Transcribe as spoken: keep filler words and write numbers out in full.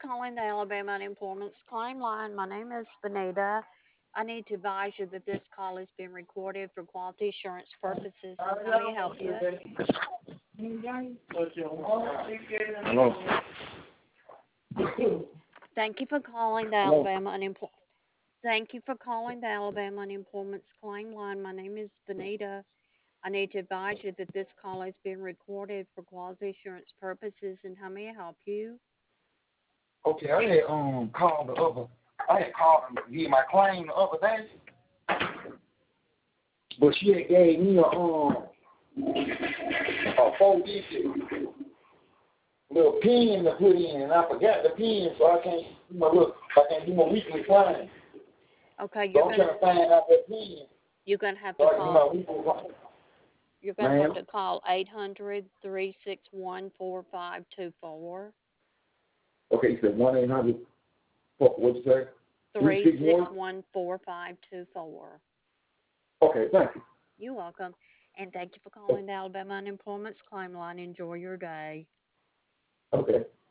calling the Alabama Unemployment Claim Line. My name is Benita. I need to advise you that this call is being recorded for quality assurance purposes. And how may I help you? Hello. Thank you for calling the Hello. Alabama Unemployment. Thank you for calling the Alabama Unemployment Claim Line. My name is Benita. I need to advise you that this call is being recorded for quality assurance purposes. And how may I help you? Okay, I had um called the other. I had called and gave my claim the other day, but she had gave me a um a four digit little pin to put in, and I forgot the pin, so I can't do my look. I can't do my weekly claim. Okay, So you're I'm gonna trying to find out that pin you're gonna have so to I can do my call. weekly claim. You're gonna have Ma'am. to call eight hundred three six one four five two four. Okay, you said one eight hundred. What'd you say? Three Three six six one. one four five two four. Okay, thank you. You're welcome, and thank you for calling the Alabama Unemployment Claim Line. Enjoy your day. Okay.